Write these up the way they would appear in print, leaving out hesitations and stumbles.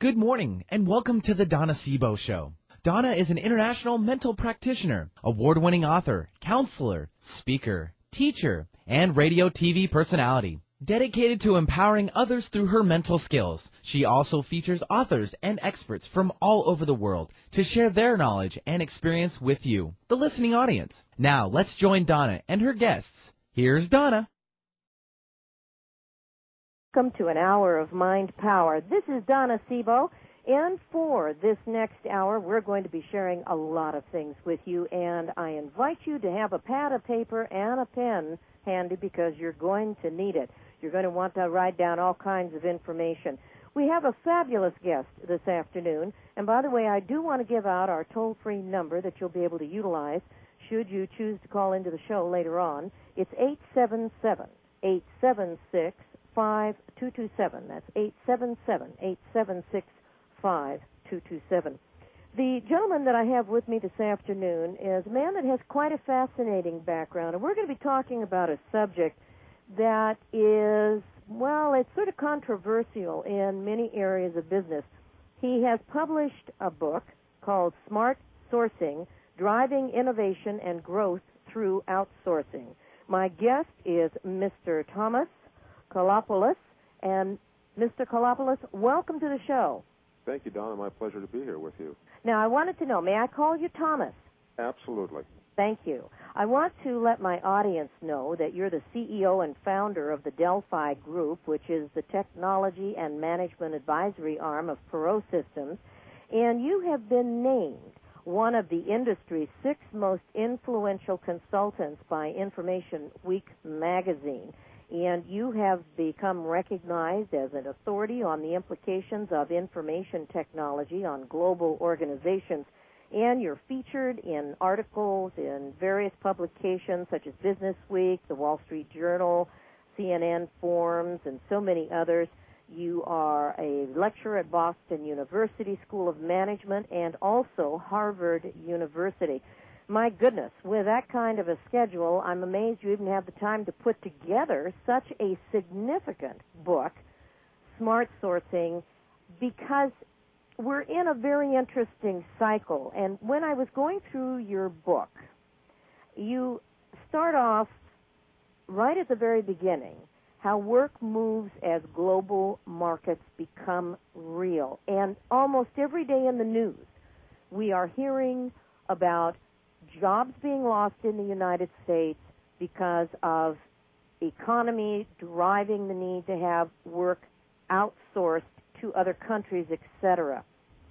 Good morning, and welcome to the Donna Sebo Show. Donna is an international mental practitioner, award-winning author, counselor, speaker, teacher, and radio TV personality. Dedicated to empowering others through her mental skills, she also features authors and experts from all over the world to share their knowledge and experience with you, the listening audience. Now, let's join Donna and her guests. Here's Donna. Welcome to an hour of Mind Power. This is Donna Sebo, and for this next hour, we're going to be sharing a lot of things with you, and I invite you to have a pad of paper and a pen handy because you're going to need it. You're going to want to write down all kinds of information. We have a fabulous guest this afternoon, and by the way, I do want to give out our toll-free number that you'll be able to utilize should you choose to call into the show later on. It's 877-876-5227. That's 877-876-5227. The gentleman that I have with me this afternoon is a man that has quite a fascinating background, and we're going to be talking about a subject that is, well, it's sort of controversial in many areas of business. He has published a book called Smart Sourcing, Driving Innovation and Growth Through Outsourcing. My guest is Mr. Thomas Koulopoulos, and Mr. Koulopoulos, welcome to the show. Thank you, Donna. My pleasure to be here with you. Now, I wanted to know, may I call you Thomas? Absolutely. Thank you. I want to let my audience know that you're the CEO and founder of the Delphi Group, which is the technology and management advisory arm of Perot Systems, and you have been named one of the industry's 6 most influential consultants by Information Week magazine. And you have become recognized as an authority on the implications of information technology on global organizations. And you're featured in articles in various publications such as Business Week, the Wall Street Journal, CNN Forums, and so many others. You are a lecturer at Boston University School of Management and also Harvard University. My goodness, with that kind of a schedule, I'm amazed you even have the time to put together such a significant book, Smart Sourcing, because we're in a very interesting cycle. And when I was going through your book, you start off right at the very beginning, how work moves as global markets become real. And almost every day in the news, we are hearing about jobs being lost in the United States because of economy driving the need to have work outsourced to other countries, etc.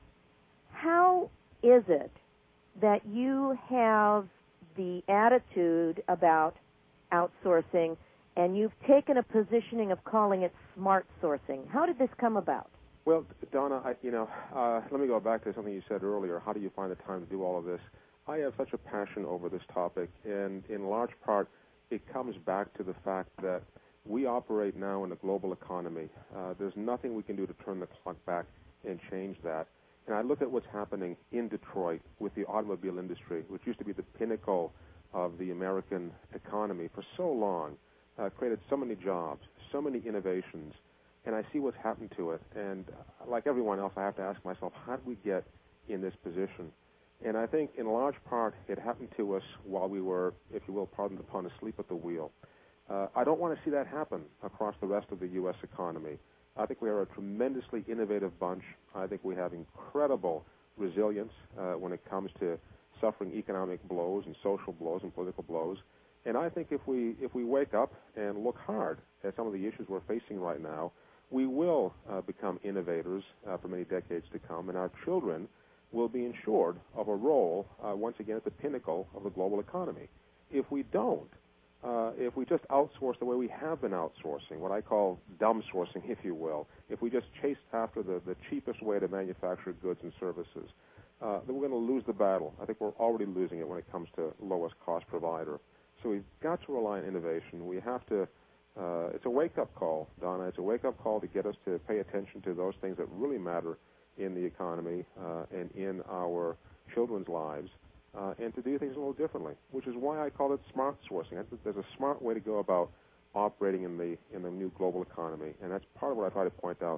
How is it that you have the attitude about outsourcing and you've taken a positioning of calling it smart sourcing? How did this come about? Well, Donna, let me go back to something you said earlier. How do you find the time to do all of this? I have such a passion over this topic, and in large part, it comes back to the fact that we operate now in a global economy. There's nothing we can do to turn the clock back and change that. And I look at what's happening in Detroit with the automobile industry, which used to be the pinnacle of the American economy for so long, created so many jobs, so many innovations, and I see what's happened to it. And like everyone else, I have to ask myself, how did we get in this position? And I think in large part it happened to us while we were, if you will, pardon the pun, asleep at the wheel. I don't want to see that happen across the rest of the U.S. economy. I think we are a tremendously innovative bunch. I think we have incredible resilience when it comes to suffering economic blows and social blows and political blows. And I think if we wake up and look hard at some of the issues we're facing right now, we will become innovators for many decades to come, and our children will be ensured of a role, once again, at the pinnacle of the global economy. If we don't, if we just outsource the way we have been outsourcing, what I call dumb sourcing, if you will, if we just chase after the cheapest way to manufacture goods and services, then we're going to lose the battle. I think we're already losing it when it comes to lowest cost provider. So we've got to rely on innovation. We have to, it's a wake-up call, Donna. It's a wake-up call to get us to pay attention to those things that really matter in the economy and in our children's lives, and to do things a little differently, which is why I call it smart sourcing. I think there's a smart way to go about operating in the new global economy, and that's part of what I try to point out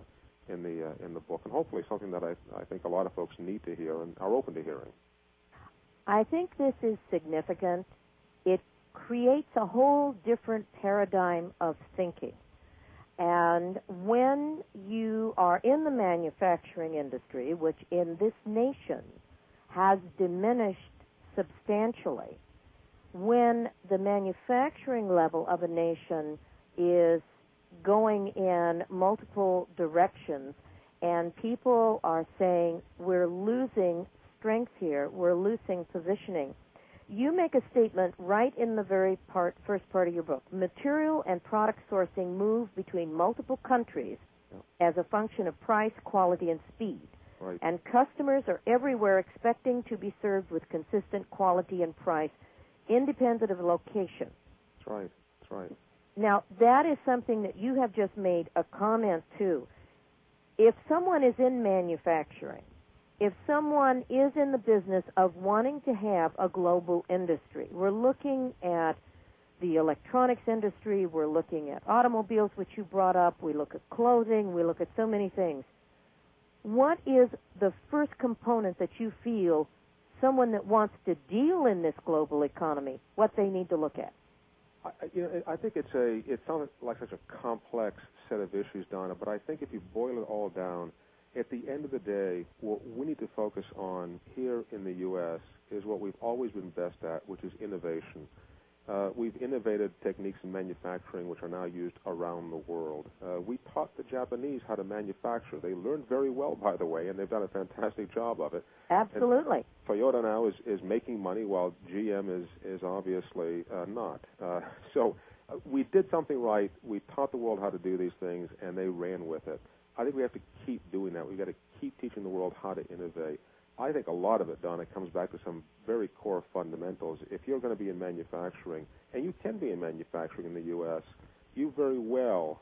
in the book, and hopefully something that I think a lot of folks need to hear and are open to hearing. I think this is significant. It creates a whole different paradigm of thinking. And when you are in the manufacturing industry, which in this nation has diminished substantially, when the manufacturing level of a nation is going in multiple directions and people are saying we're losing strength here, we're losing positioning, you make a statement right in the very first part of your book. Material and product sourcing move between multiple countries as a function of price, quality, and speed. Right. And customers are everywhere expecting to be served with consistent quality and price, independent of location. That's right. That's right. Now, that is something that you have just made a comment to. If someone is in manufacturing, if someone is in the business of wanting to have a global industry, we're looking at the electronics industry, we're looking at automobiles, which you brought up, we look at clothing, we look at so many things. What is the first component that you feel someone that wants to deal in this global economy, what they need to look at? I think it sounds like such a complex set of issues, Donna, but I think if you boil it all down, at the end of the day, what we need to focus on here in the U.S. is what we've always been best at, which is innovation. We've innovated techniques in manufacturing which are now used around the world. We taught the Japanese how to manufacture. They learned very well, by the way, and they've done a fantastic job of it. Absolutely. And Toyota now is making money while GM is obviously not. So we did something right. We taught the world how to do these things, and they ran with it. I think we have to keep doing that. We've got to keep teaching the world how to innovate. I think a lot of it, Donna, comes back to some very core fundamentals. If you're going to be in manufacturing, and you can be in manufacturing in the U.S., you very well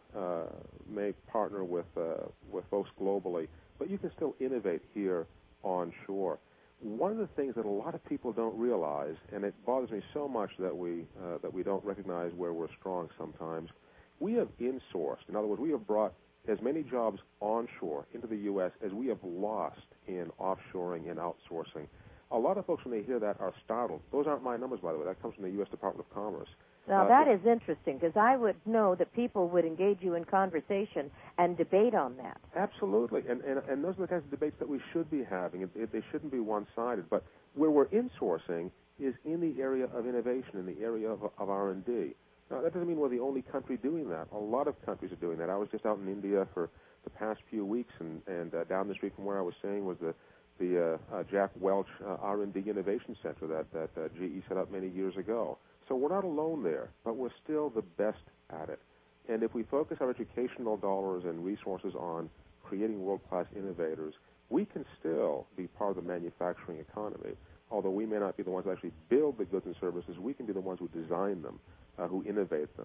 may partner with folks globally, but you can still innovate here onshore. One of the things that a lot of people don't realize, and it bothers me so much that we don't recognize where we're strong sometimes, we have insourced. In other words, we have brought as many jobs onshore into the U.S. as we have lost in offshoring and outsourcing. A lot of folks, when they hear that, are startled. Those aren't my numbers, by the way. That comes from the U.S. Department of Commerce. Now, that is interesting, because I would know that people would engage you in conversation and debate on that. Absolutely. And those are the kinds of debates that we should be having. They shouldn't be one-sided. But where we're insourcing is in the area of innovation, in the area of R&D. Now, that doesn't mean we're the only country doing that. A lot of countries are doing that. I was just out in India for the past few weeks, and down the street from where I was staying was the Jack Welch R&D Innovation Center that GE set up many years ago. So we're not alone there, but we're still the best at it. And if we focus our educational dollars and resources on creating world-class innovators, we can still be part of the manufacturing economy. Although we may not be the ones that actually build the goods and services, we can be the ones who design them, who innovate them.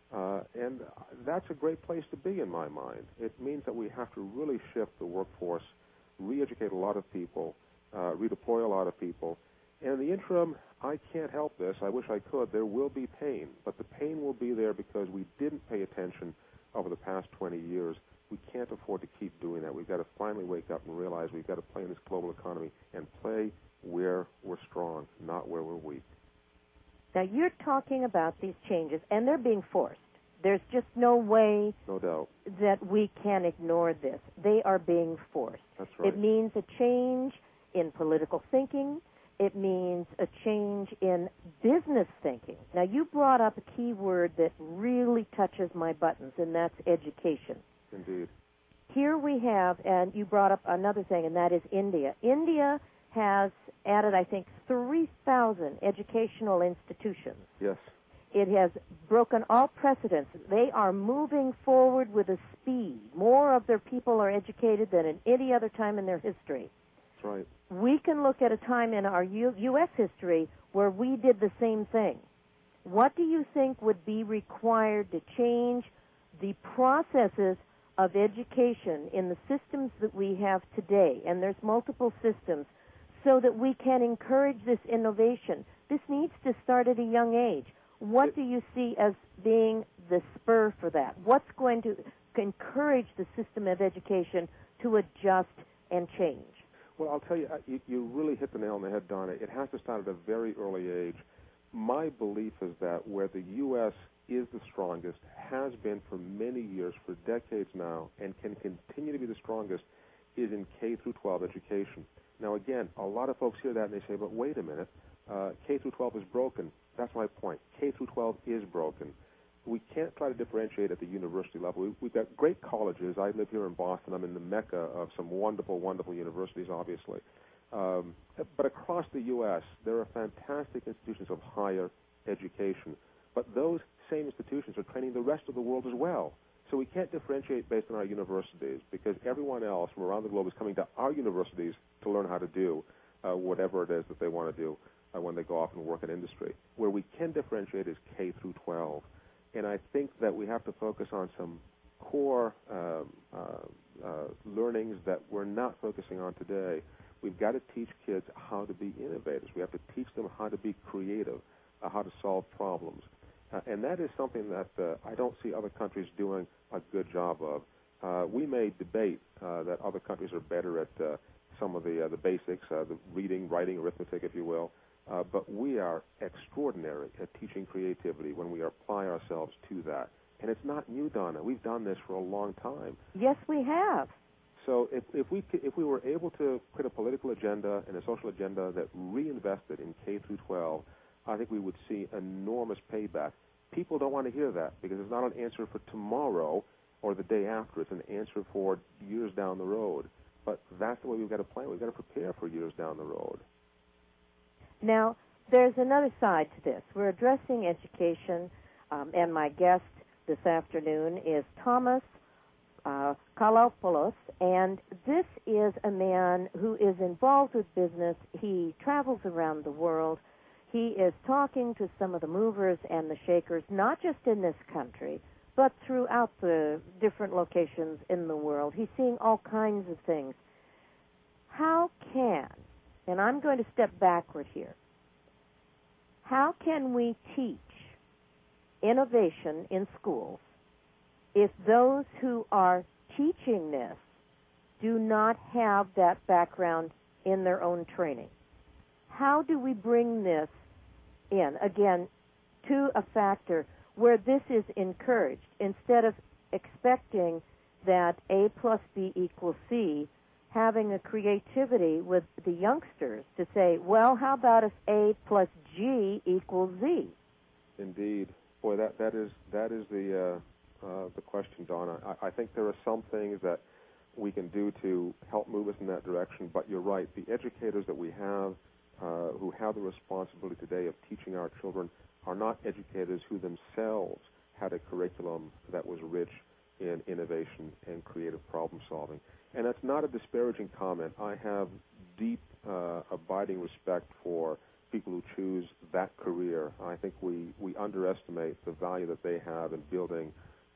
And that's a great place to be in my mind. It means that we have to really shift the workforce, re-educate a lot of people, redeploy a lot of people. And in the interim, I can't help this. I wish I could. There will be pain, but the pain will be there because we didn't pay attention over the past 20 years. We can't afford to keep doing that. We've got to finally wake up and realize we've got to play in this global economy and play where we're strong, not where we're weak. Now, you're talking about these changes, and they're being forced. There's just no way no doubt that we can ignore this. They are being forced. That's right. It means a change in political thinking. It means a change in business thinking. Now, you brought up a key word that really touches my buttons, and that's education. Indeed. Here we have, and you brought up another thing, and that is India. India has added, I think, 3,000 educational institutions. Yes. It has broken all precedents. They are moving forward with a speed. More of their people are educated than in any other time in their history. That's right. We can look at a time in our U.S. history where we did the same thing. What do you think would be required to change the processes of education in the systems that we have today? And there's multiple systems, so that we can encourage this innovation. This needs to start at a young age. What do you see as being the spur for that? What's going to encourage the system of education to adjust and change? Well, I'll tell you, you really hit the nail on the head, Donna. It has to start at a very early age. My belief is that where the U.S. is the strongest, has been for many years, for decades now, and can continue to be the strongest, is in K through 12 education. Now, again, a lot of folks hear that and they say, but wait a minute, K through 12 is broken. That's my point. K through 12 is broken. We can't try to differentiate at the university level. We've got great colleges. I live here in Boston. I'm in the mecca of some wonderful, wonderful universities, obviously. But across the U.S., there are fantastic institutions of higher education. But those same institutions are training the rest of the world as well. So we can't differentiate based on our universities, because everyone else from around the globe is coming to our universities to learn how to do whatever it is that they want to do when they go off and work in industry. Where we can differentiate is K through 12. And I think that we have to focus on some core learnings that we're not focusing on today. We've got to teach kids how to be innovators. We have to teach them how to be creative, how to solve problems. And that is something that I don't see other countries doing a good job of. We may debate that other countries are better at some of the basics, the reading, writing, arithmetic, if you will. But we are extraordinary at teaching creativity when we apply ourselves to that. And it's not new, Donna. We've done this for a long time. Yes, we have. So if we were able to create a political agenda and a social agenda that reinvested in K through 12, I think we would see enormous payback. People don't want to hear that because it's not an answer for tomorrow or the day after. It's an answer for years down the road. But that's the way we've got to plan. We've got to prepare for years down the road. Now, there's another side to this. We're addressing education, and my guest this afternoon is Thomas Kalopoulos, and this is a man who is involved with business. He travels around the world. He is talking to some of the movers and the shakers, not just in this country, but throughout the different locations in the world. He's seeing all kinds of things. How can, and I'm going to step backward here, how can we teach innovation in schools if those who are teaching this do not have that background in their own training? How do we bring this in, again, to a factor where this is encouraged instead of expecting that A plus B equals C, having a creativity with the youngsters to say, well, how about if A plus G equals Z? Indeed. Boy, that is the question, Donna. I think there are some things that we can do to help move us in that direction, but you're right. The educators that we have who have the responsibility today of teaching our children are not educators who themselves had a curriculum that was rich in innovation and creative problem solving. And that's not a disparaging comment. I have deep, abiding respect for people who choose that career. I think we underestimate the value that they have in building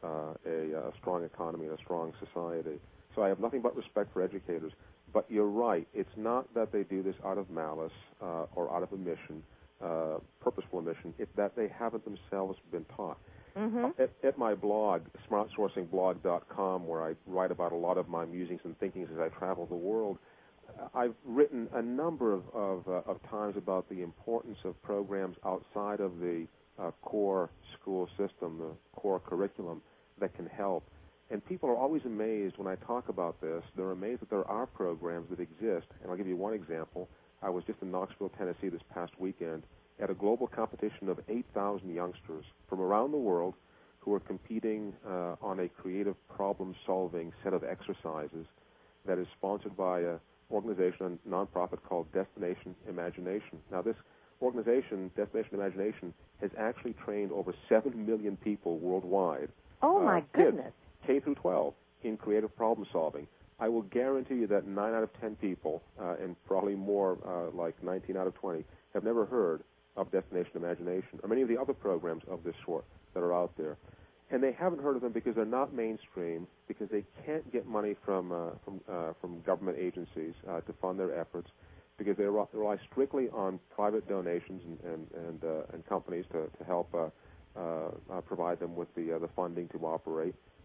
a strong economy and a strong society. So I have nothing but respect for educators. But you're right. It's not that they do this out of malice or out of omission, purposeful omission. It's that they haven't themselves been taught. Mm-hmm. At my blog, smartsourcingblog.com, where I write about a lot of my musings and thinkings as I travel the world, I've written a number of times about the importance of programs outside of the core school system, the core curriculum, that can help. And people are always amazed when I talk about this. They're amazed that there are programs that exist. And I'll give you one example. I was just in Knoxville, Tennessee this past weekend at a global competition of 8,000 youngsters from around the world who are competing on a creative problem-solving set of exercises that is sponsored by an organization, a nonprofit called Destination Imagination. Now, this organization, Destination Imagination, has actually trained over 7 million people worldwide. Oh, my goodness. Kids, K through 12, in creative problem solving. I will guarantee you that 9 out of 10 people, and probably more, like 19 out of 20, have never heard of Destination Imagination or many of the other programs of this sort that are out there. And they haven't heard of them because they're not mainstream, because they can't get money from government agencies to fund their efforts, because they rely strictly on private donations and companies to help provide them with the funding to operate.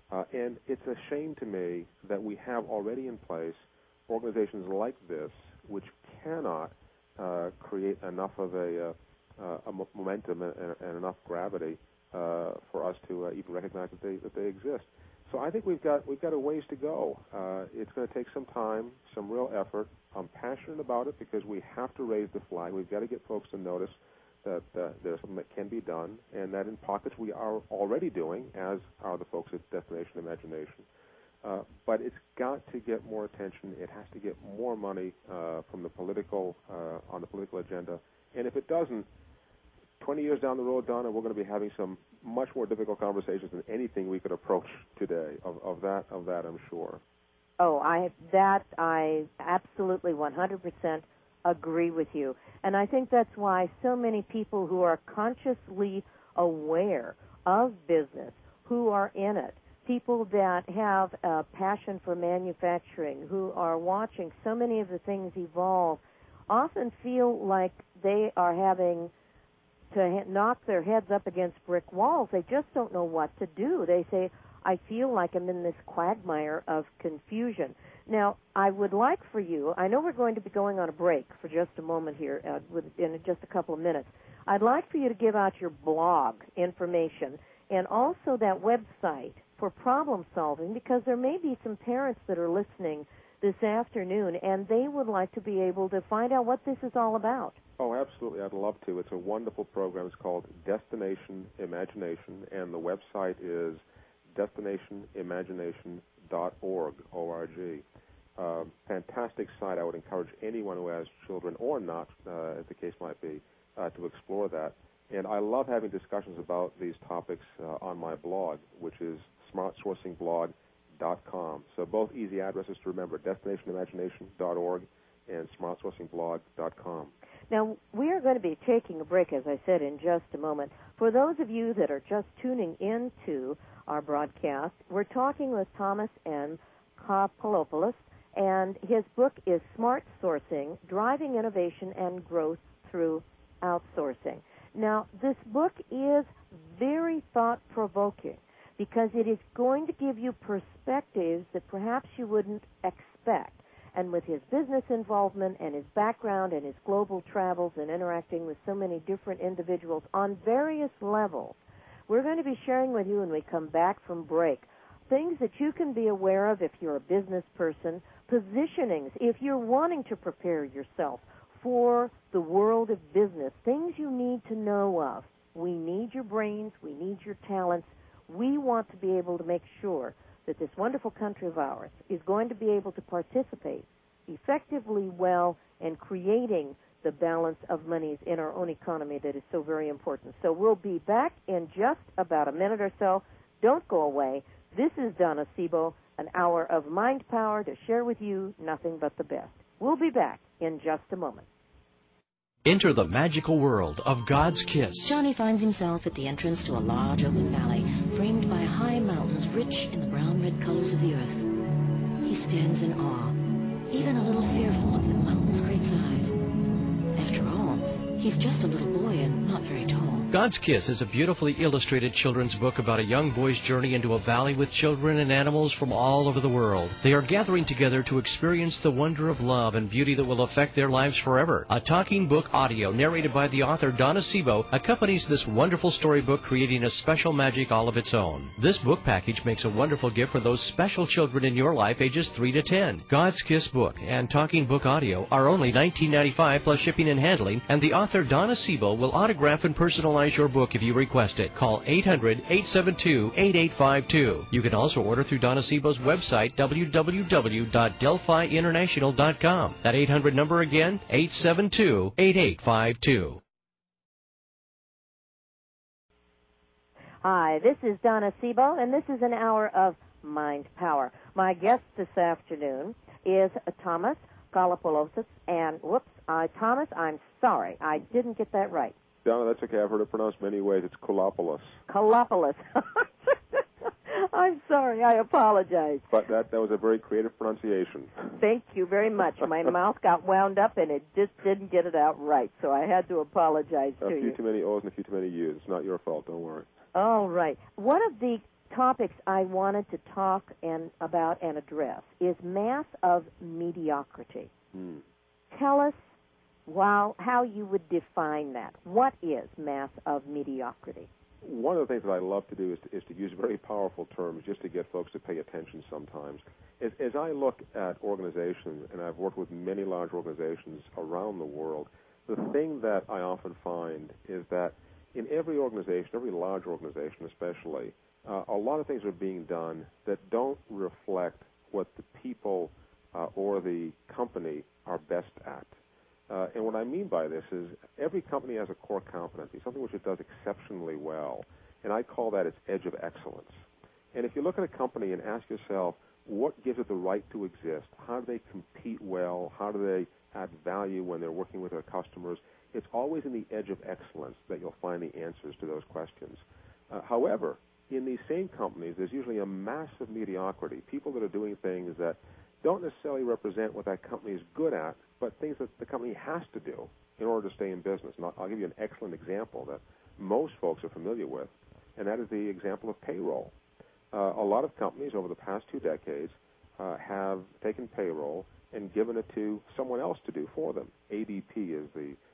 And it's a shame to me that we have already in place organizations like this which cannot create enough of a momentum and enough gravity for us to even recognize that they exist. So I think we've got a ways to go. It's going to take some time, some real effort. I'm passionate about it because we have to raise the flag. We've got to get folks to notice that there's something that can be done, and that in pockets we are already doing, as are the folks at Destination Imagination. But it's got to get more attention. It has to get more money from the political on the political agenda. And if it doesn't, 20 years down the road, Donna, we're going to be having some much more difficult conversations than anything we could approach today. Of that, I'm sure. Oh, I absolutely 100% agree with you. And I think that's why so many people who are consciously aware of business, who are in it, people that have a passion for manufacturing, who are watching so many of the things evolve, often feel like they are having to knock their heads up against brick walls. They just don't know what to do. They say, I feel like I'm in this quagmire of confusion. Now, I would like for you, I know we're going to be going on a break for just a moment here, in just a couple of minutes. I'd like for you to give out your blog information and also that website for problem solving, because there may be some parents that are listening this afternoon and they would like to be able to find out what this is all about. Oh, absolutely. I'd love to. It's a wonderful program. It's called Destination Imagination, and the website is destinationimagination.org, O-R-G. Fantastic site. I would encourage anyone who has children or not, as the case might be, to explore that. And I love having discussions about these topics on my blog, which is smartsourcingblog.com. So both easy addresses to remember, destinationimagination.org and smartsourcingblog.com. Now, we are going to be taking a break, as I said, in just a moment. For those of you that are just tuning into our broadcast, we're talking with Thomas N. Koppelopoulos, and his book is Smart Sourcing, Driving Innovation and Growth Through Outsourcing. Now, this book is very thought-provoking because it is going to give you perspectives that perhaps you wouldn't expect. And with his business involvement and his background and his global travels and interacting with so many different individuals on various levels, we're going to be sharing with you when we come back from break things that you can be aware of if you're a business person, positionings if you're wanting to prepare yourself for the world of business, things you need to know of. We need your brains. We need your talents. We want to be able to make sure that this wonderful country of ours is going to be able to participate effectively well in creating the balance of monies in our own economy that is so very important. So we'll be back in just about a minute or so. Don't go away. This is Donna Sebo, an hour of mind power to share with you nothing but the best. We'll be back in just a moment. Enter the magical world of God's Kiss. Johnny finds himself at the entrance to a large open valley framed by high mountains rich in the brown-red colors of the earth. He stands in awe, even a little fearful of the mountain's great size. After all, he's just a little boy and not very tall. God's Kiss is a beautifully illustrated children's book about a young boy's journey into a valley with children and animals from all over the world. They are gathering together to experience the wonder of love and beauty that will affect their lives forever. A talking book audio narrated by the author Donna Sebo accompanies this wonderful storybook, creating a special magic all of its own. This book package makes a wonderful gift for those special children in your life ages 3 to 10. God's Kiss book and talking book audio are only $19.95 plus shipping and handling, and the author Donna Sebo will autograph and personalize your book if you request it. Call 800-872-8852. You can also order through Donna Sebo's website, www.delphiinternational.com. That 800 number again, 872-8852. Hi, this is Donna Sebo, and this is an hour of Mind Power. My guest this afternoon is Thomas Koppelopoulos, and Thomas, I'm sorry, I didn't get that right. Donna, that's okay. I've heard it pronounced many ways. It's Koppelopoulos. Koppelopoulos. I'm sorry. I apologize. But that was a very creative pronunciation. Thank you very much. My mouth got wound up, and it just didn't get it out right, so I had to apologize to you. A few too many O's and a few too many U's. It's not your fault. Don't worry. All right. One of the topics I wanted to talk about and address is mass of mediocrity. Tell us how you would define that. What is mass of mediocrity? One of the things that I love to do is to use very powerful terms just to get folks to pay attention sometimes. As I look at organizations, and I've worked with many large organizations around the world, the thing that I often find is that in every organization, every large organization especially, a lot of things are being done that don't reflect what the people or the company are best at. And what I mean by this is every company has a core competency, something which it does exceptionally well, and I call that its edge of excellence. And if you look at a company and ask yourself, what gives it the right to exist? How do they compete well? How do they add value when they're working with their customers? It's always in the edge of excellence that you'll find the answers to those questions. However, in these same companies, there's usually a massive mediocrity, people that are doing things that don't necessarily represent what that company is good at, but things that the company has to do in order to stay in business. And I'll give you an excellent example that most folks are familiar with, and that is the example of payroll. A lot of companies over the past 2 decades have taken payroll and given it to someone else to do for them. ADP is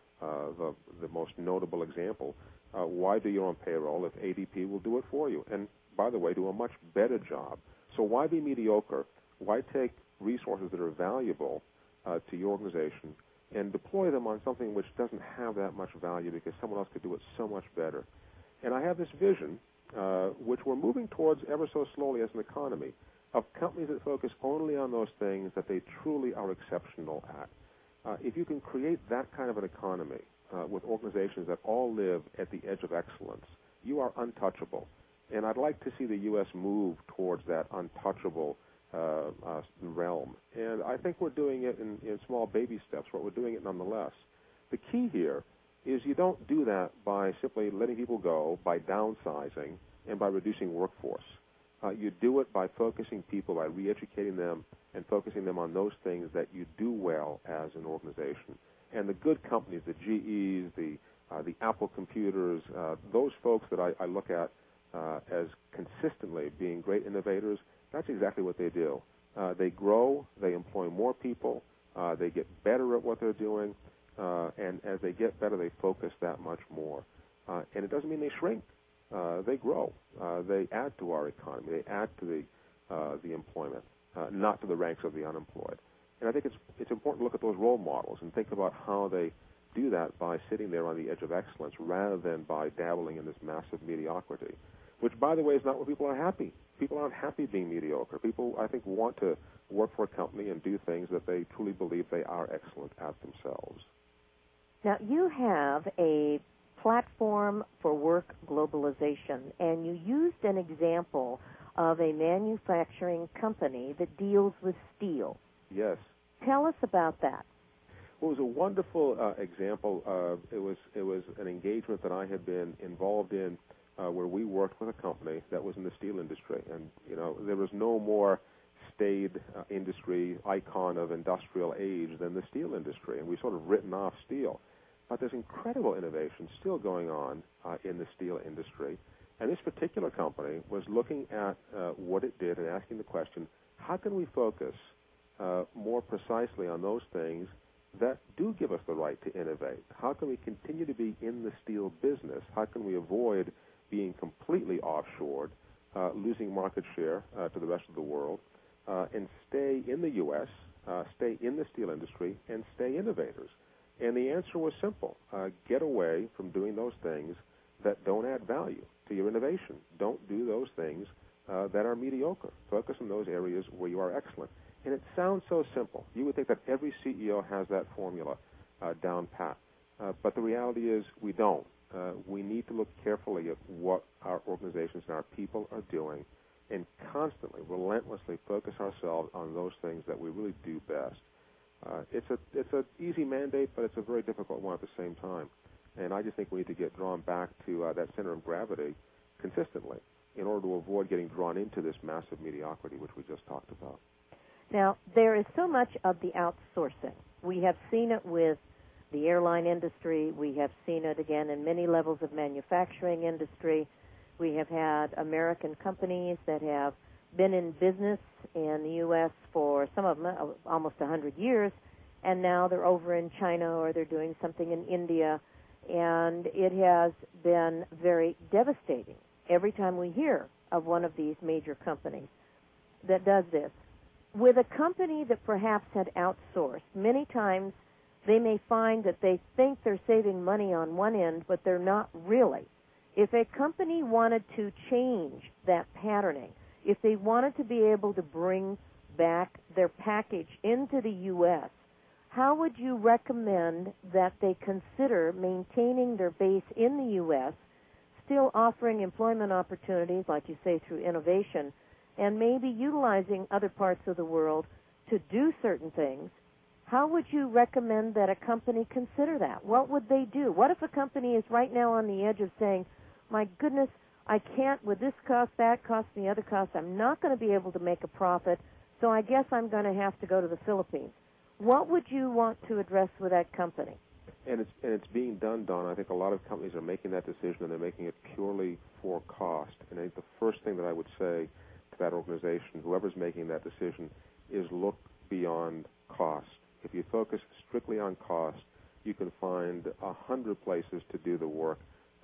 the most notable example. Why do your own payroll if ADP will do it for you? And, by the way, do a much better job. So why be mediocre? Why take resources that are valuable to your organization and deploy them on something which doesn't have that much value because someone else could do it so much better? And I have this vision, which we're moving towards ever so slowly as an economy, of companies that focus only on those things that they truly are exceptional at. If you can create that kind of an economy with organizations that all live at the edge of excellence, you are untouchable. And I'd like to see the U.S. move towards that untouchable realm. And I think we're doing it in small baby steps, but we're doing it nonetheless. The key here is you don't do that by simply letting people go, by downsizing, and by reducing workforce. You do it by focusing people, by re-educating them, and focusing them on those things that you do well as an organization. And the good companies, the GEs, the Apple computers, those folks that I look at as consistently being great innovators, that's exactly what they do. They grow, they employ more people, they get better at what they're doing, and as they get better, they focus that much more. And it doesn't mean they shrink. They grow. They add to our economy. They add to the employment, not to the ranks of the unemployed. And I think it's important to look at those role models and think about how they do that by sitting there on the edge of excellence rather than by dabbling in this massive mediocrity, which, by the way, is not where people are happy. People aren't happy being mediocre. People, I think, want to work for a company and do things that they truly believe they are excellent at themselves. Now, you have a platform for work globalization, and you used an example of a manufacturing company that deals with steel. Yes. Tell us about that. Well, it was a wonderful example. It was an engagement that I had been involved in where we worked with a company that was in the steel industry. And, you know, there was no more staid industry icon of industrial age than the steel industry. And we sort of written off steel. But there's incredible innovation still going on in the steel industry. And this particular company was looking at what it did and asking the question, how can we focus more precisely on those things that do give us the right to innovate? How can we continue to be in the steel business? How can we avoid being completely offshored, losing market share to the rest of the world, and stay in the U.S., stay in the steel industry, and stay innovators? And the answer was simple. Get away from doing those things that don't add value to your innovation. Don't do those things that are mediocre. Focus on those areas where you are excellent. And it sounds so simple. You would think that every CEO has that formula down pat. But the reality is we don't. We need to look carefully at what our organizations and our people are doing and constantly, relentlessly focus ourselves on those things that we really do best. It's an easy mandate, but it's a very difficult one at the same time. And I just think we need to get drawn back to that center of gravity consistently in order to avoid getting drawn into this massive mediocrity which we just talked about. Now, there is so much of the outsourcing. We have seen it with the airline industry. We have seen it, again, in many levels of manufacturing industry. We have had American companies that have been in business in the U.S. for some of them almost 100 years, and now they're over in China or they're doing something in India, and it has been very devastating every time we hear of one of these major companies that does this. With a company that perhaps had outsourced, many times they may find that they think they're saving money on one end, but they're not really. If a company wanted to change that patterning, if they wanted to be able to bring back their package into the U.S., how would you recommend that they consider maintaining their base in the U.S., still offering employment opportunities, like you say, through innovation, and maybe utilizing other parts of the world to do certain things? How would you recommend that a company consider that? What would they do? What if a company is right now on the edge of saying, my goodness, I can't with this cost, that cost, and the other cost, I'm not going to be able to make a profit, so I guess I'm going to have to go to the Philippines. What would you want to address with that company? And it's being done, Donna. I think a lot of companies are making that decision, and they're making it purely for cost. And I think the first thing that I would say to that organization, whoever's making that decision, is look beyond cost. If you focus strictly on cost, you can find 100 places to do the work,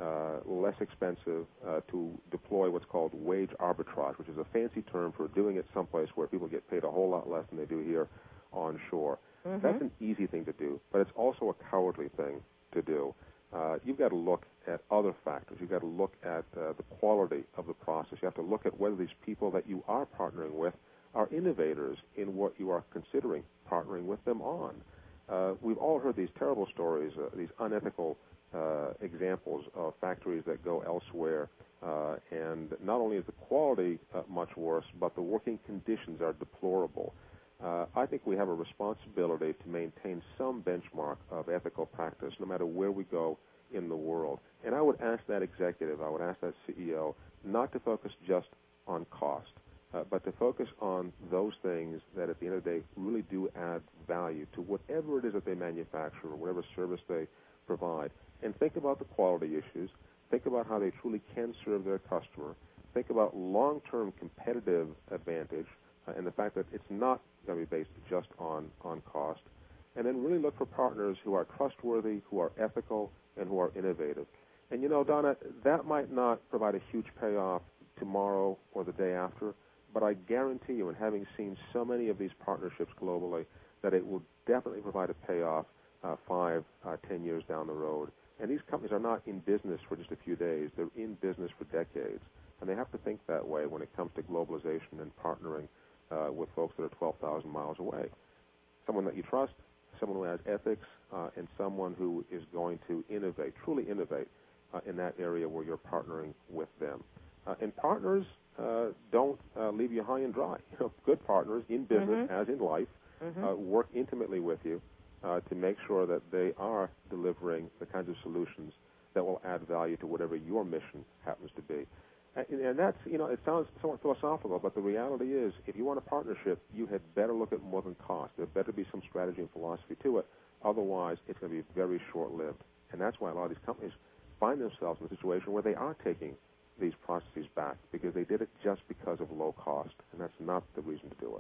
less expensive, to deploy what's called wage arbitrage, which is a fancy term for doing it someplace where people get paid a whole lot less than they do here onshore. Mm-hmm. That's an easy thing to do, but it's also a cowardly thing to do. You've got to look at other factors. You've got to look at the quality of the process. You have to look at whether these people that you are partnering with are innovators in what you are considering partnering with them on. We've all heard these terrible stories, these unethical examples of factories that go elsewhere, and not only is the quality much worse, but the working conditions are deplorable. I think we have a responsibility to maintain some benchmark of ethical practice no matter where we go in the world. And I would ask that executive, I would ask that CEO, not to focus just on cost, but to focus on those things that at the end of the day really do add value to whatever it is that they manufacture or whatever service they provide. And think about the quality issues. Think about how they truly can serve their customer. Think about long-term competitive advantage and the fact that it's not going to be based just on cost. And then really look for partners who are trustworthy, who are ethical, and who are innovative. And, you know, Donna, that might not provide a huge payoff tomorrow or the day after, but I guarantee you, and having seen so many of these partnerships globally, that it will definitely provide a payoff 5, 10 years down the road. And these companies are not in business for just a few days. They're in business for decades. And they have to think that way when it comes to globalization and partnering with folks that are 12,000 miles away. Someone that you trust, someone who has ethics, and someone who is going to innovate, truly innovate, in that area where you're partnering with them. And partners don't leave you high and dry. You know, good partners in business, as in life, work intimately with you to make sure that they are delivering the kinds of solutions that will add value to whatever your mission happens to be. And that's, you know, it sounds somewhat philosophical, but the reality is, if you want a partnership, you had better look at more than cost. There better be some strategy and philosophy to it. Otherwise, it's going to be very short-lived. And that's why a lot of these companies find themselves in a situation where they are taking these processes back because they did it just because of low cost, and that's not the reason to do it.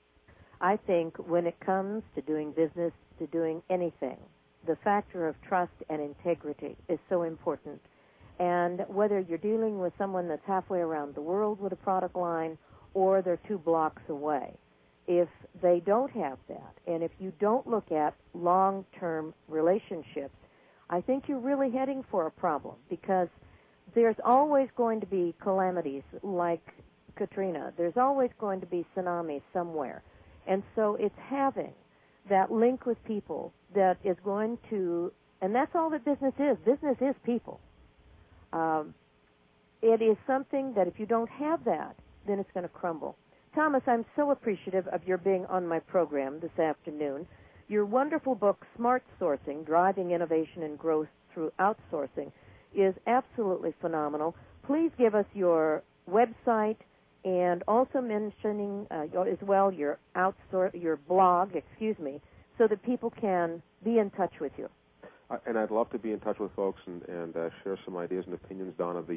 I think when it comes to doing business, to doing anything, the factor of trust and integrity is so important. And whether you're dealing with someone that's halfway around the world with a product line or they're 2 blocks away, if they don't have that, and if you don't look at long-term relationships, I think you're really heading for a problem, because there's always going to be calamities like Katrina. There's always going to be tsunamis somewhere. And so it's having that link with people that is going to, and that's all that business is. Business is people. It is something that if you don't have that, then it's going to crumble. Thomas, I'm so appreciative of your being on my program this afternoon. Your wonderful book, Smart Sourcing, Driving Innovation and Growth Through Outsourcing, is absolutely phenomenal. Please give us your website and also mentioning as well your blog, so that people can be in touch with you. And I'd love to be in touch with folks and share some ideas and opinions, Donna. The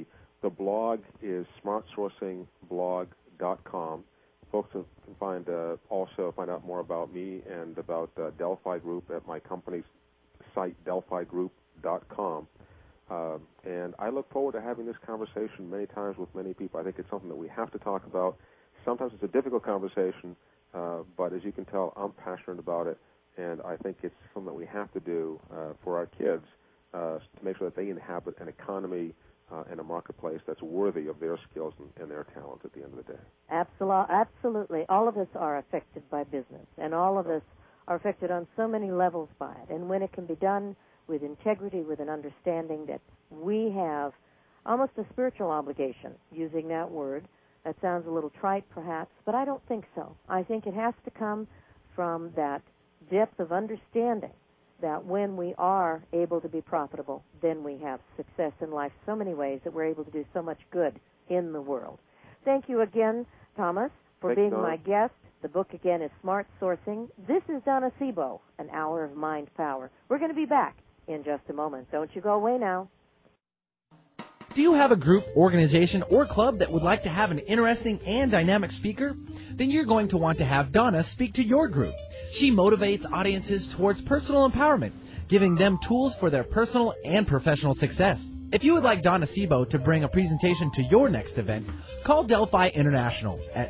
The blog is smartsourcingblog.com. Folks can also find out more about me and about Delphi Group at my company's site, delphigroup.com. And I look forward to having this conversation many times with many people. I think it's something that we have to talk about. Sometimes it's a difficult conversation, but as you can tell, I'm passionate about it, and I think it's something that we have to do for our kids to make sure that they inhabit an economy and a marketplace that's worthy of their skills and their talents at the end of the day. Absolutely. All of us are affected by business, and all of us are affected on so many levels by it. And when it can be done with integrity, with an understanding that we have almost a spiritual obligation, using that word. That sounds a little trite, perhaps, but I don't think so. I think it has to come from that depth of understanding that when we are able to be profitable, then we have success in life so many ways that we're able to do so much good in the world. Thank you again, Thomas, for being my guest. The book, again, is Smart Sourcing. This is Donna Sebo, An Hour of Mind Power. We're going to be back in just a moment. Don't you go away now. Do you have a group, organization, or club that would like to have an interesting and dynamic speaker? Then you're going to want to have Donna speak to your group. She motivates audiences towards personal empowerment, giving them tools for their personal and professional success. If you would like Donna Sebo to bring a presentation to your next event, call Delphi International at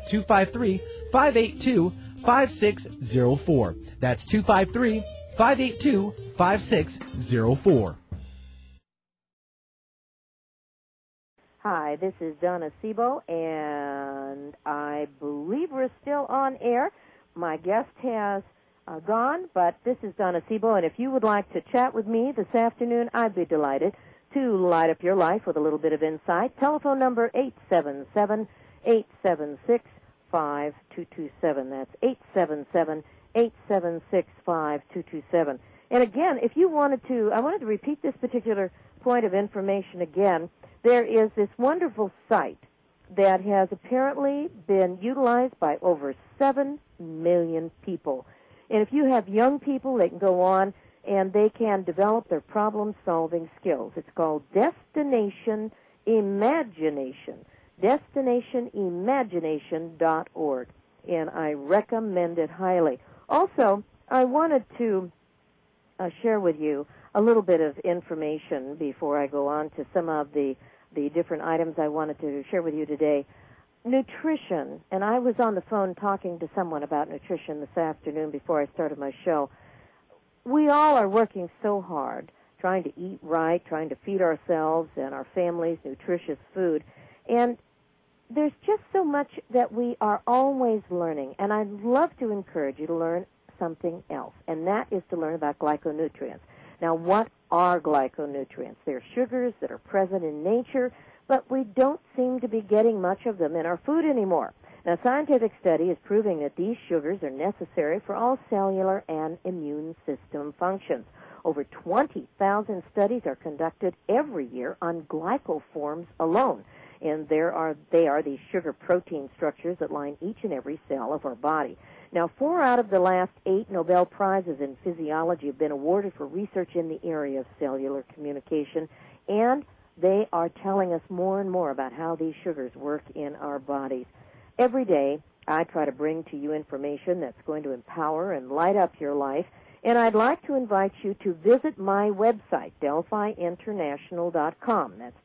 253-582-5604. That's 253-582-5604. Hi, this is Donna Sebo, and I believe we're still on air. My guest has gone, but this is Donna Sebo, and if you would like to chat with me this afternoon, I'd be delighted to light up your life with a little bit of insight. Telephone number 877-876-5227. That's 877-876-5227. And again, if you wanted to, I wanted to repeat this particular point of information again. There is this wonderful site that has apparently been utilized by over 7 million people. And if you have young people, they can go on and they can develop their problem-solving skills. It's called Destination Imagination, destinationimagination.org, and I recommend it highly. Also, I wanted to share with you a little bit of information before I go on to some of the different items I wanted to share with you today. Nutrition, and I was on the phone talking to someone about nutrition this afternoon before I started my show. We all are working so hard trying to eat right, trying to feed ourselves and our families nutritious food, and there's just so much that we are always learning, and I'd love to encourage you to learn something else, and that is to learn about glyconutrients. Now, what are glyconutrients? They're sugars that are present in nature, but we don't seem to be getting much of them in our food anymore. Now, scientific study is proving that these sugars are necessary for all cellular and immune system functions. Over 20,000 studies are conducted every year on glycoforms alone, and they are these sugar protein structures that line each and every cell of our body. Now, 4 out of the last 8 Nobel Prizes in physiology have been awarded for research in the area of cellular communication, and they are telling us more and more about how these sugars work in our bodies. Every day, I try to bring to you information that's going to empower and light up your life, and I'd like to invite you to visit my website, DelphiInternational.com. That's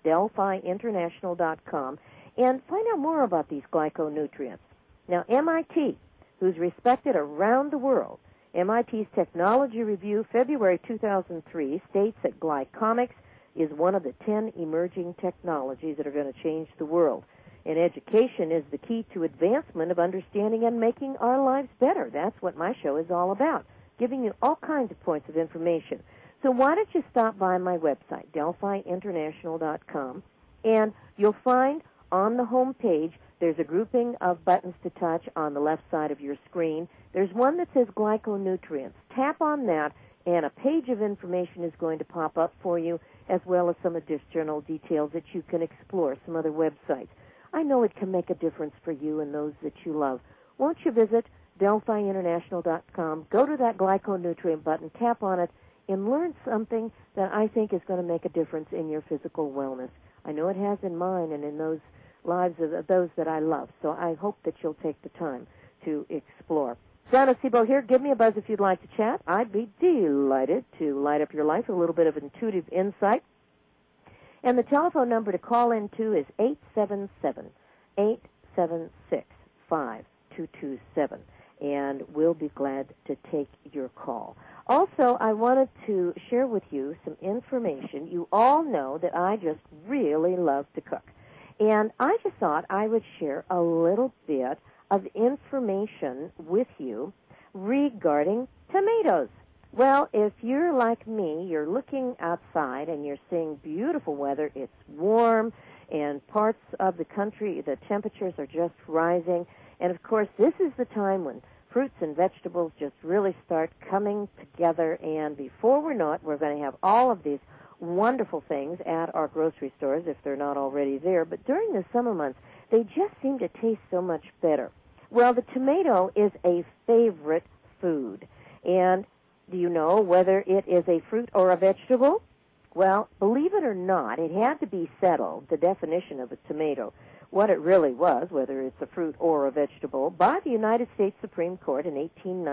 DelphiInternational.com, and find out more about these glyconutrients. Now, MIT, who's respected around the world, MIT's Technology Review, February 2003, states that glycomics is one of the 10 emerging technologies that are going to change the world. And education is the key to advancement of understanding and making our lives better. That's what my show is all about, giving you all kinds of points of information. So why don't you stop by my website, DelphiInternational.com, and you'll find on the home page there's a grouping of buttons to touch on the left side of your screen. There's one that says glyconutrients. Tap on that, and a page of information is going to pop up for you, as well as some additional details that you can explore, some other websites. I know it can make a difference for you and those that you love. Won't you visit DelphiInternational.com, go to that glyconutrient button, tap on it, and learn something that I think is going to make a difference in your physical wellness. I know it has in mine and in those lives of those that I love. So I hope that you'll take the time to explore. Donna Sebo here. Give me a buzz if you'd like to chat. I'd be delighted to light up your life with a little bit of intuitive insight. And the telephone number to call into is 877-876-5227. And we'll be glad to take your call. Also, I wanted to share with you some information. You all know that I just really love to cook. And I just thought I would share a little bit of information with you regarding tomatoes. Well, if you're like me, you're looking outside and you're seeing beautiful weather. It's warm, and parts of the country, the temperatures are just rising. And, of course, this is the time when fruits and vegetables just really start coming together. And before we know it, we're going to have all of these wonderful things at our grocery stores if they're not already there. But during the summer months, they just seem to taste so much better. Well, the tomato is a favorite food. And do you know whether it is a fruit or a vegetable? Well, believe it or not, it had to be settled, the definition of a tomato, what it really was, whether it's a fruit or a vegetable, by the United States Supreme Court in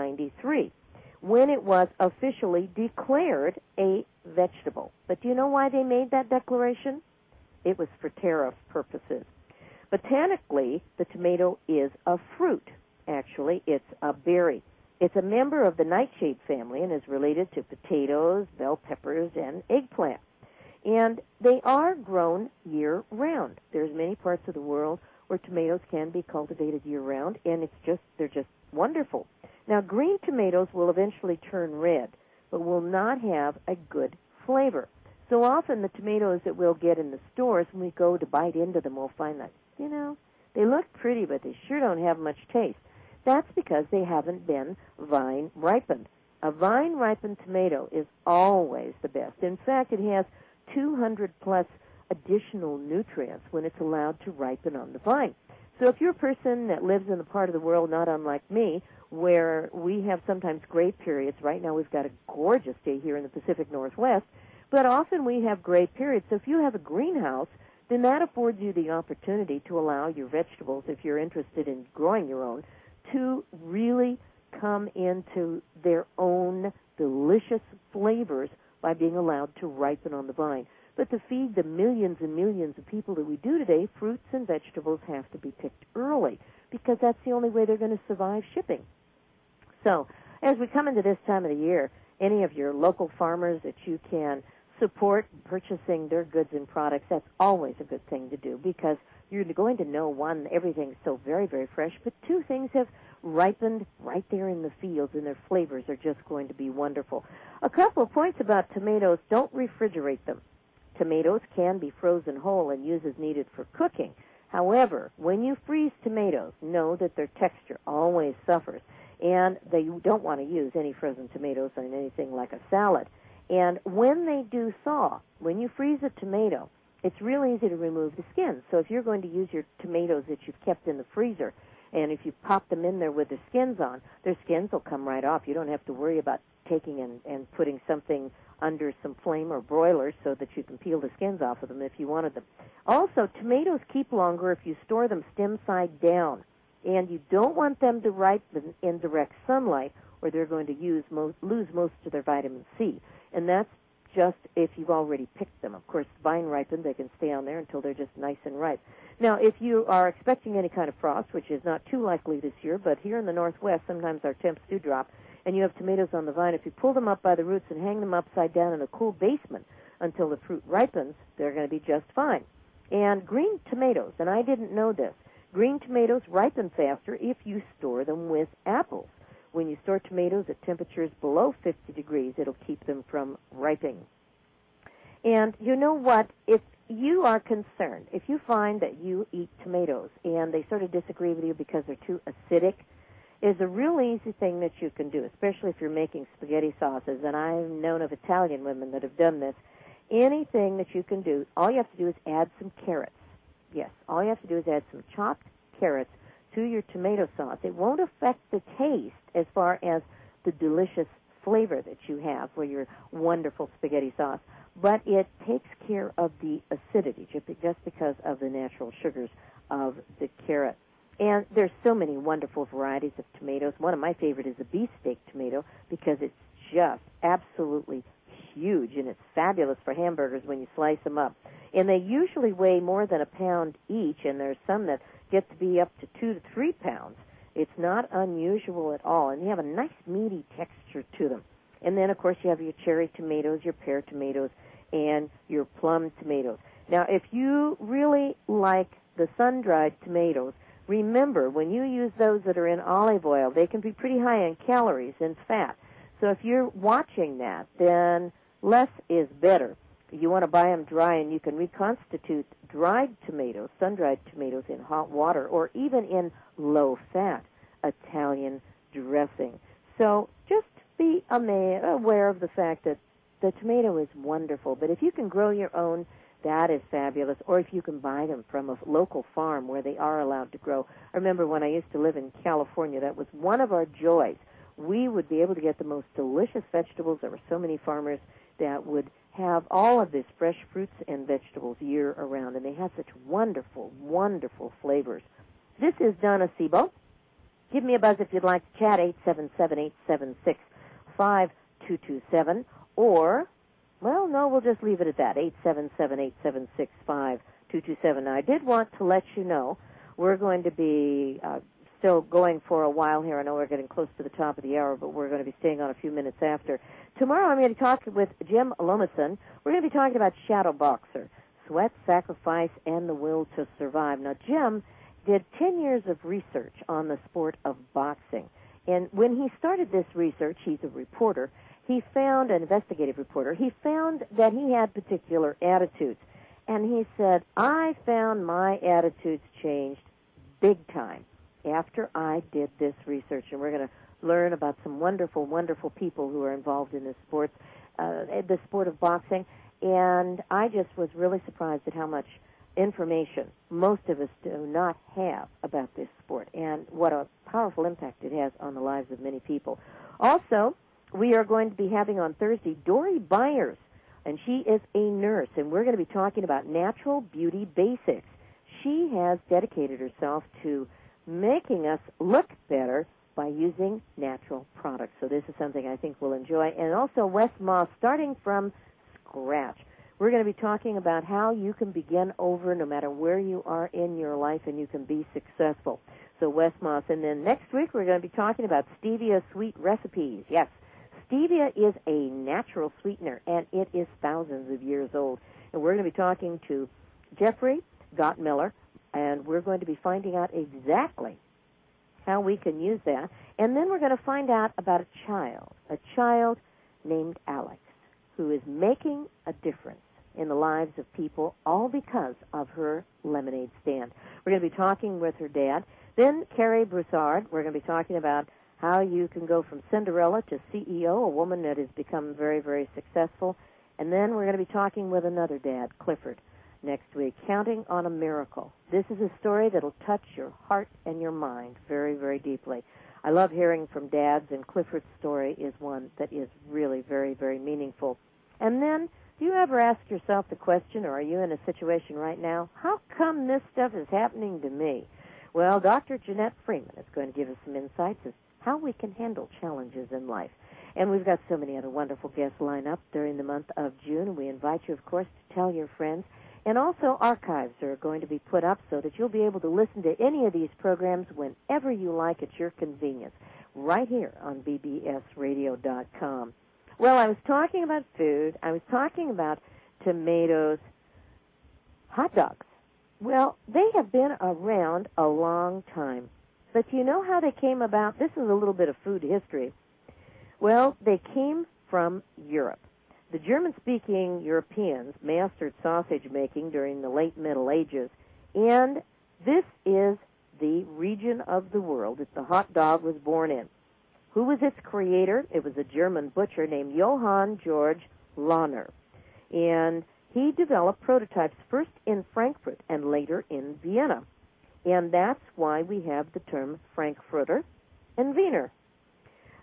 1893, when it was officially declared a vegetable. But do you know why they made that declaration? It was for tariff purposes. Botanically, the tomato is a fruit. Actually, it's a berry. It's a member of the nightshade family and is related to potatoes, bell peppers, and eggplant. And they are grown year-round. There's many parts of the world where tomatoes can be cultivated year-round, and they're just wonderful. Now, green tomatoes will eventually turn red, but will not have a good flavor. So often the tomatoes that we'll get in the stores, when we go to bite into them, we'll find that, they look pretty, but they sure don't have much taste. That's because they haven't been vine ripened. A vine ripened tomato is always the best. In fact, it has 200 plus additional nutrients when it's allowed to ripen on the vine. So if you're a person that lives in the part of the world not unlike me, where we have sometimes gray periods, right now we've got a gorgeous day here in the Pacific Northwest, but often we have gray periods. So if you have a greenhouse, then that affords you the opportunity to allow your vegetables, if you're interested in growing your own, to really come into their own delicious flavors by being allowed to ripen on the vine. But to feed the millions and millions of people that we do today, fruits and vegetables have to be picked early because that's the only way they're going to survive shipping. So as we come into this time of the year, any of your local farmers that you can support purchasing their goods and products, that's always a good thing to do because you're going to know, one, everything's so very, very fresh, but two, things have ripened right there in the fields, and their flavors are just going to be wonderful. A couple of points about tomatoes: don't refrigerate them. Tomatoes can be frozen whole and used as needed for cooking. However, when you freeze tomatoes, know that their texture always suffers, and you don't want to use any frozen tomatoes on anything like a salad. And when they do thaw, when you freeze a tomato, it's real easy to remove the skin. So if you're going to use your tomatoes that you've kept in the freezer, and if you pop them in there with their skins on, their skins will come right off. You don't have to worry about taking and putting something under some flame or broiler so that you can peel the skins off of them if you wanted them. Also, tomatoes keep longer if you store them stem side down, and you don't want them to ripen in direct sunlight or they're going to lose most of their vitamin C. And that's just if you've already picked them. Of course, vine ripened, they can stay on there until they're just nice and ripe. Now, if you are expecting any kind of frost, which is not too likely this year, but here in the Northwest, sometimes our temps do drop, and you have tomatoes on the vine, if you pull them up by the roots and hang them upside down in a cool basement until the fruit ripens, they're going to be just fine. And green tomatoes, and I didn't know this, green tomatoes ripen faster if you store them with apples. When you store tomatoes at temperatures below 50 degrees, it'll keep them from ripening. And you know what? If you are concerned, if you find that you eat tomatoes and they sort of disagree with you because they're too acidic, is a real easy thing that you can do, especially if you're making spaghetti sauces. And I've known of Italian women that have done this. Anything that you can do, all you have to do is add some carrots. Yes, all you have to do is add some chopped carrots to your tomato sauce. It won't affect the taste as far as the delicious flavor that you have for your wonderful spaghetti sauce, but it takes care of the acidity just because of the natural sugars of the carrot. And there's so many wonderful varieties of tomatoes. One of my favorite is a beefsteak tomato because it's just absolutely huge, and it's fabulous for hamburgers when you slice them up. And they usually weigh more than a pound each, and there's some that get to be up to 2 to 3 pounds. It's not unusual at all, and they have a nice meaty texture to them. And then, of course, you have your cherry tomatoes, your pear tomatoes, and your plum tomatoes. Now, if you really like the sun-dried tomatoes, remember, when you use those that are in olive oil, they can be pretty high in calories and fat. So if you're watching that, then less is better. You want to buy them dry, and you can reconstitute dried tomatoes, sun-dried tomatoes, in hot water or even in low-fat Italian dressing. So just be aware of the fact that the tomato is wonderful. But if you can grow your own, that is fabulous. Or if you can buy them from a local farm where they are allowed to grow. I remember when I used to live in California, that was one of our joys. We would be able to get the most delicious vegetables. There were so many farmers that would have all of these fresh fruits and vegetables year around, and they have such wonderful, wonderful flavors. This is Donna Sebo. Give me a buzz if you'd like to chat, 877-876-5227, or, well, no, we'll just leave it at that, 877-876-5227. Now, I did want to let you know we're going to be still going for a while here. I know we're getting close to the top of the hour, but we're going to be staying on a few minutes after. Tomorrow I'm going to talk with Jim Lomason. We're going to be talking about shadow boxer, sweat, sacrifice, and the will to survive. Now, Jim did 10 years of research on the sport of boxing. And when he started this research, he's a reporter, he found, an investigative reporter, he found that he had particular attitudes. And he said, I found my attitudes changed big time after I did this research. And we're going to learn about some wonderful, wonderful people who are involved in this sport, the sport of boxing. And I just was really surprised at how much information most of us do not have about this sport and what a powerful impact it has on the lives of many people. Also, we are going to be having on Thursday Dory Byers, and she is a nurse, and we're going to be talking about natural beauty basics. She has dedicated herself to making us look better by using natural products. So this is something I think we'll enjoy. And also Wes Moss, starting from scratch. We're going to be talking about how you can begin over no matter where you are in your life, and you can be successful. So Wes Moss. And then next week we're going to be talking about stevia sweet recipes. Yes, stevia is a natural sweetener, and it is thousands of years old. And we're going to be talking to Jeffrey Gottmiller, and we're going to be finding out exactly how we can use that. And then we're going to find out about a child named Alex, who is making a difference in the lives of people, all because of her lemonade stand. We're going to be talking with her dad. Then Carrie Broussard, we're going to be talking about how you can go from Cinderella to CEO, a woman that has become very, very successful. And then we're going to be talking with another dad, Clifford, next week, Counting on a Miracle. This is a story that will touch your heart and your mind very, very deeply. I love hearing from dads, and Clifford's story is one that is really very, very meaningful. And then, do you ever ask yourself the question, or are you in a situation right now, how come this stuff is happening to me? Well, Dr. Jeanette Freeman is going to give us some insights as how we can handle challenges in life. And we've got so many other wonderful guests lined up during the month of June, and we invite you, of course, to tell your friends. And also archives are going to be put up so that you'll be able to listen to any of these programs whenever you like at your convenience, right here on bbsradio.com. Well, I was talking about food. I was talking about tomatoes. Hot dogs. Well, they have been around a long time. But you know how they came about? This is a little bit of food history. Well, they came from Europe. The German-speaking Europeans mastered sausage making during the late Middle Ages, and this is the region of the world that the hot dog was born in. Who was its creator? It was a German butcher named Johann Georg Lohner, and he developed prototypes first in Frankfurt and later in Vienna, and that's why we have the term Frankfurter and Wiener.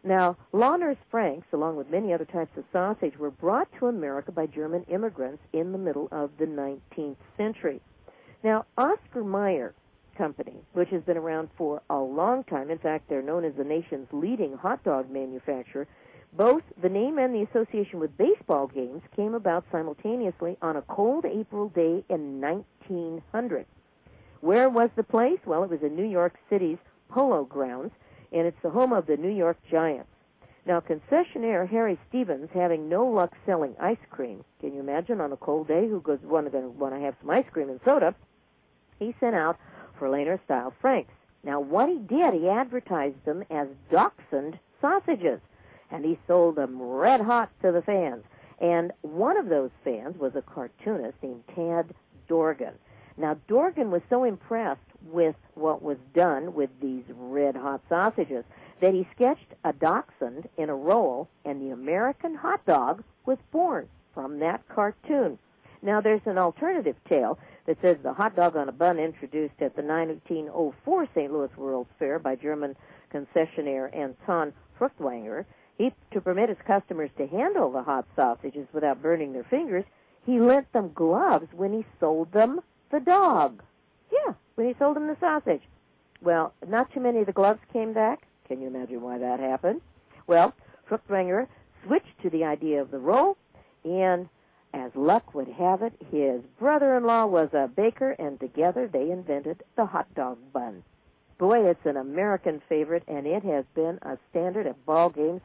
Now, Lohner's Franks, along with many other types of sausage, were brought to America by German immigrants in the middle of the 19th century. Now, Oscar Mayer Company, which has been around for a long time, in fact, they're known as the nation's leading hot dog manufacturer, both the name and the association with baseball games came about simultaneously on a cold April day in 1900. Where was the place? Well, it was in New York City's Polo Grounds, and it's the home of the New York Giants. Now, concessionaire Harry Stevens, having no luck selling ice cream, can you imagine on a cold day who goes want to have some ice cream and soda? He sent out Verlainer-style Franks. Now, what he did, he advertised them as Dachshund sausages, and he sold them red hot to the fans. And one of those fans was a cartoonist named Tad Dorgan. Now, Dorgan was so impressed with what was done with these red-hot sausages that he sketched a dachshund in a roll, and the American hot dog was born from that cartoon. Now, there's an alternative tale that says the hot dog on a bun introduced at the 1904 St. Louis World's Fair by German concessionaire Anton Fruchtwanger, to permit his customers to handle the hot sausages without burning their fingers, he lent them gloves when he sold them the dog. Yeah, when he sold them the sausage. Well, not too many of the gloves came back. Can you imagine why that happened? Well, Fruchtwanger switched to the idea of the roll, and as luck would have it, his brother-in-law was a baker, and together they invented the hot dog bun. Boy, it's an American favorite, and it has been a standard at ball games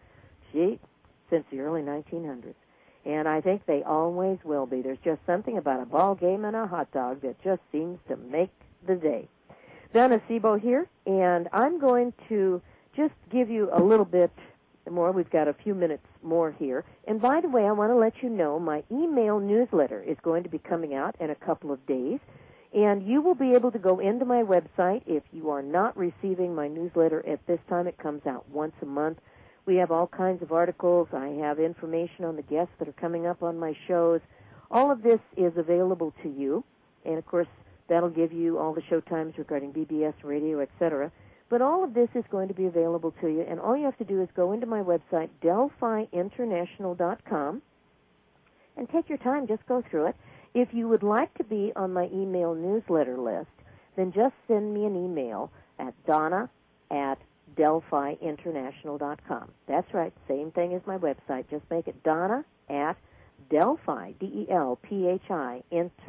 since the early 1900s. And I think they always will be. There's just something about a ball game and a hot dog that just seems to make the day. Donna Sebo here, and I'm going to just give you a little bit more. We've got a few minutes more here. And by the way, I want to let you know my email newsletter is going to be coming out in a couple of days. And you will be able to go into my website if you are not receiving my newsletter at this time. It comes out once a month. We have all kinds of articles. I have information on the guests that are coming up on my shows. All of this is available to you. And, of course, that'll give you all the show times regarding BBS radio, etc. But all of this is going to be available to you. And all you have to do is go into my website, DelphiInternational.com, and take your time. Just go through it. If you would like to be on my email newsletter list, then just send me an email at Donna@DelphiInternational.com. That's right, same thing as my website. Just make it Donna@Delphi, DELPHI,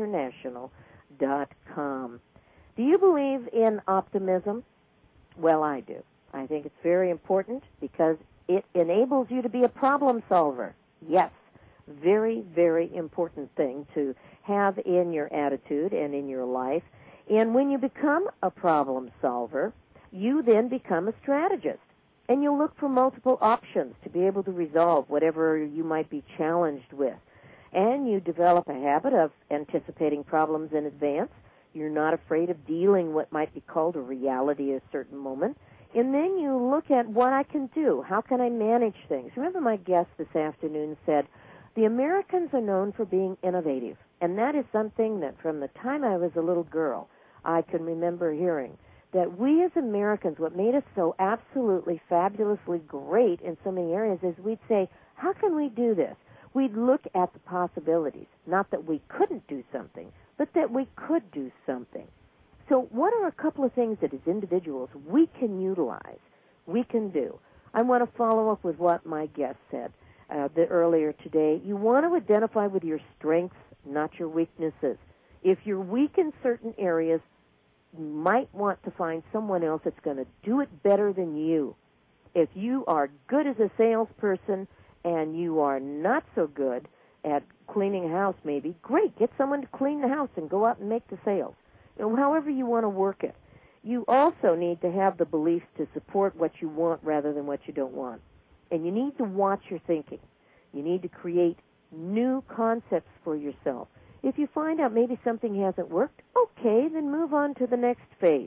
International.com. Do you believe in optimism? Well, I do. I think it's very important because it enables you to be a problem solver. Yes. Very, very important thing to have in your attitude and in your life. And when you become a problem solver, you then become a strategist. And you'll look for multiple options to be able to resolve whatever you might be challenged with. And you develop a habit of anticipating problems in advance. You're not afraid of dealing what might be called a reality at a certain moment. And then you look at what I can do. How can I manage things? Remember my guest this afternoon said, the Americans are known for being innovative, and that is something that from the time I was a little girl, I can remember hearing, that we as Americans, what made us so absolutely fabulously great in so many areas is we'd say, how can we do this? We'd look at the possibilities, not that we couldn't do something, but that we could do something. So what are a couple of things that as individuals we can utilize, we can do? I want to follow up with what my guest said. Earlier today, you want to identify with your strengths, not your weaknesses. If you're weak in certain areas, you might want to find someone else that's going to do it better than you. If you are good as a salesperson and you are not so good at cleaning a house maybe, great, get someone to clean the house and go out and make the sales. However you want to work it. You also need to have the beliefs to support what you want rather than what you don't want. And you need to watch your thinking. You need to create new concepts for yourself. If you find out maybe something hasn't worked, okay, then move on to the next phase.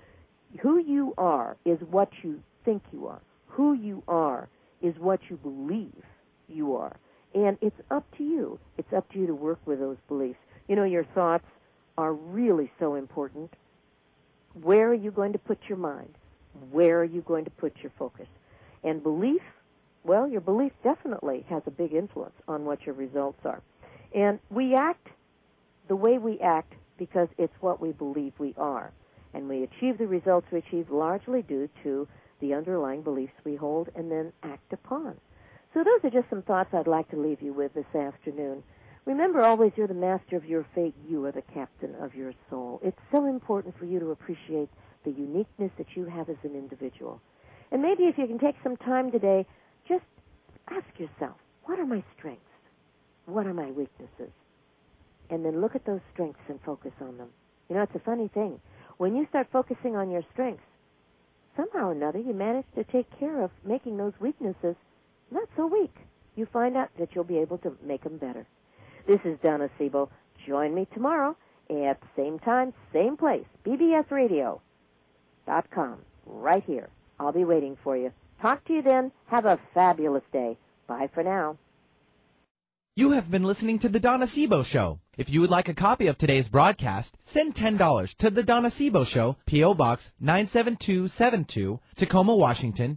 Who you are is what you think you are. Who you are is what you believe you are. And it's up to you. It's up to you to work with those beliefs. Your thoughts are really so important. Where are you going to put your mind? Where are you going to put your focus? And belief, well, your belief definitely has a big influence on what your results are. And we act the way we act because it's what we believe we are. And we achieve the results we achieve largely due to the underlying beliefs we hold and then act upon. So those are just some thoughts I'd like to leave you with this afternoon. Remember always, you're the master of your fate. You are the captain of your soul. It's so important for you to appreciate the uniqueness that you have as an individual. And maybe if you can take some time today, just ask yourself, what are my strengths? What are my weaknesses? And then look at those strengths and focus on them. You know, it's a funny thing. When you start focusing on your strengths, somehow or another you manage to take care of making those weaknesses not so weak. You find out that you'll be able to make them better. This is Donna Sebo. Join me tomorrow at the same time, same place, bbsradio.com, right here. I'll be waiting for you. Talk to you then. Have a fabulous day. Bye for now. You have been listening to The Donna Sebo Show. If you would like a copy of today's broadcast, send $10 to The Donna Sebo Show, P.O. Box 97272, Tacoma, Washington,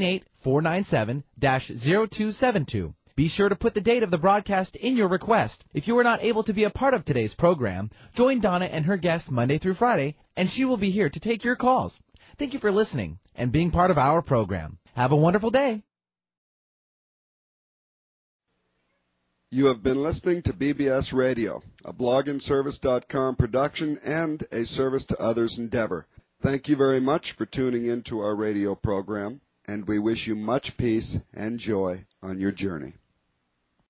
98497-0272. Be sure to put the date of the broadcast in your request. If you are not able to be a part of today's program, join Donna and her guests Monday through Friday, and she will be here to take your calls. Thank you for listening and being part of our program. Have a wonderful day. You have been listening to BBS Radio, a blogandservice.com production and a service to others endeavor. Thank you very much for tuning in to our radio program, and we wish you much peace and joy on your journey.